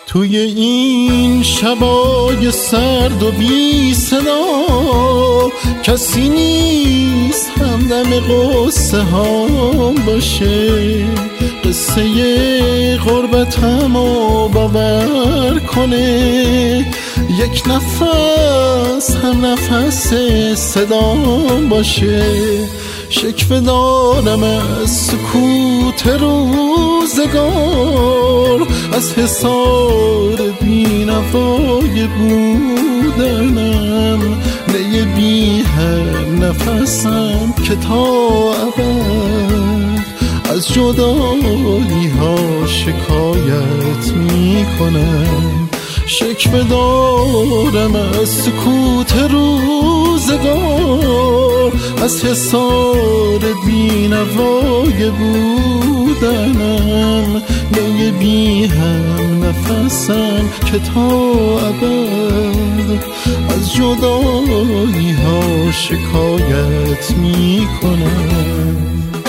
توی این شبای سرد و بی صدا کسی نیست همدم قصه هم باشه، قصه غربتمو باور کنه، یک نفس هم نفس صدام باشه. شکوه دارم از سکوت روزگار، از حصار بی‌نوای بودنم، نی بی هم نفسم که تا ابد از جدایی ها شکایت می کنم. شکوه دارم از سکوت روزگار، از حصار بی‌نوای بودنم، نی بی هم نفسم که تا ابد از جدایی ها شکایت می کنم.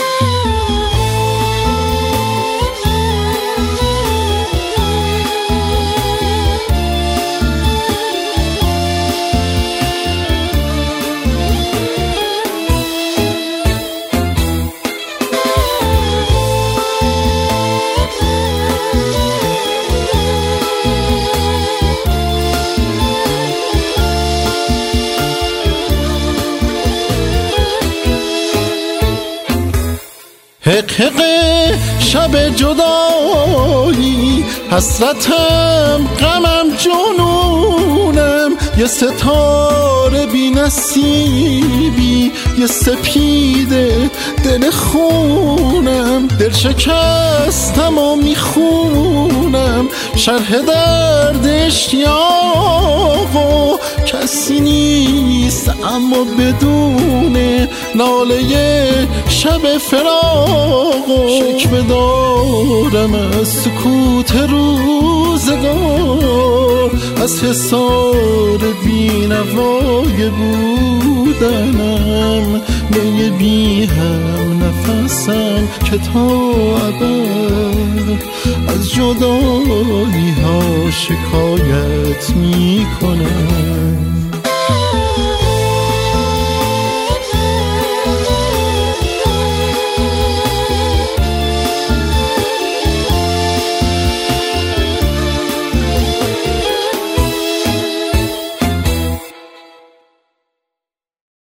حق شب جدایی، حسرتم غمم جنونم، یه ستاره بی نصیبی، یه سپیده دل خونم، دل شکستم و میخونم شرح درد اشتیاق و کسی نیست اما بدون ناله شب فراق. شکوه دارم از سکوت روزگار، از حصار بی‌نوای بودنم، نی بی هم نفسم که تا ابد از جدایی ها شکایت می کنم.